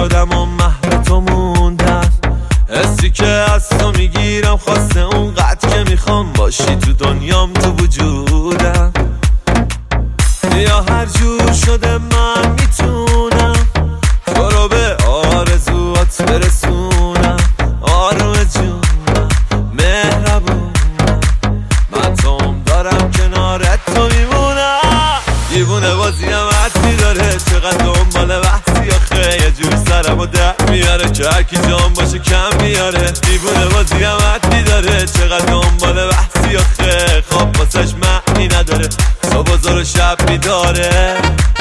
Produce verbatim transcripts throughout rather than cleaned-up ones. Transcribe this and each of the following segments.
شدم و محو تو موندم، حسی که از تو میگیرم خواسته اونقدر که میخوام باشی تو دنیام تو وجودم. یا هر جور شده من میتونم تو رو به آرزوات برسونم. آروم جونم مهربونم، من توم دارم کنارت تو میمونم. دیوونه بازی هم حدی داره، چقدر دنبال بحثی آخه یه جور سرمو در میاره که هرکی جان باشه کم میاره. دیوونه بازی هم حدی داره، چقدر دنبال بحثی آخه خواب واسش معنی نداره، صبح و زور و شب میداره.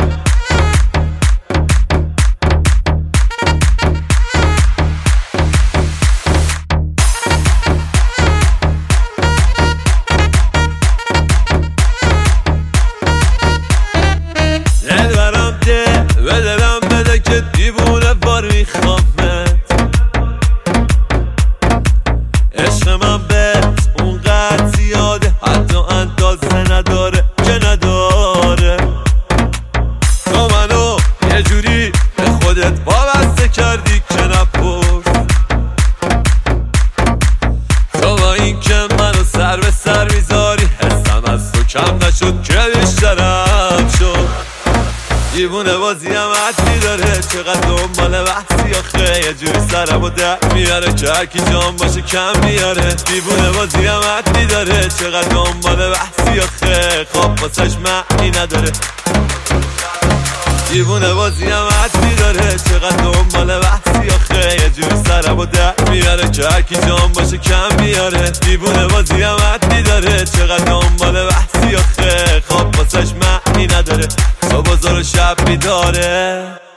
دلبرم ده به دلم بده که دیوونه بار میخوامت. عشق من بهت اونقدر زیاده حتی اندازه نداره که نداره. تو منو یه جوری به خودت وابسته کردی که نپرس. تو با این که منو سر به سر میذاری حسم از تو کم نشد که بیشترم شد. دیوونه بازی هم حدی داره، چقدر دنبال بحثی آخه یه جوری سرمو در میاره که هرکی جان باشه کم میاره. دیوونه بازی هم حدی داره، چقدر دنبال بحثی آخه خواب واسش معنی نداره. دیوونه بازی هم حدی داره، چقدر دنبال بحثی آخه یه جوری سرمو در میاره که هرکی جان باشه کم میاره. دیوونه بازی هم حدی داره، چقدر دنبال بحثی آخه خواب واسش معنی نداره، صبح و زور و شب میداره.